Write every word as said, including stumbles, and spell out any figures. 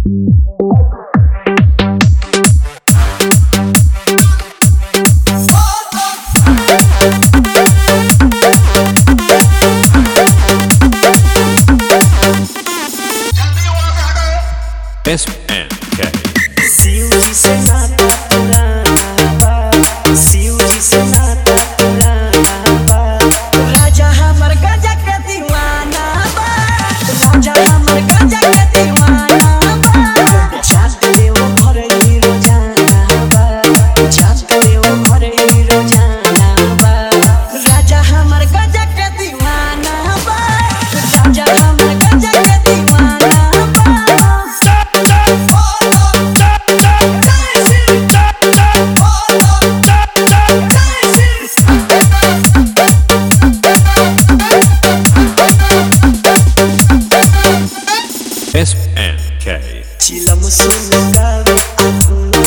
S N K Shiv जी से नाता पुराना बा, शिव जी से नाता पुराना बा। राजा हमर गजा के दीवाना बा, राजा हमर गजा के दीवाना बा। जात देव घर ही रोजाना बा, जात देव घर ही रोजाना बा। राजा हमर गजा के दीवाना बा, राजा हमर गजा के दीवाना बा। S N K चिलम सुन गावे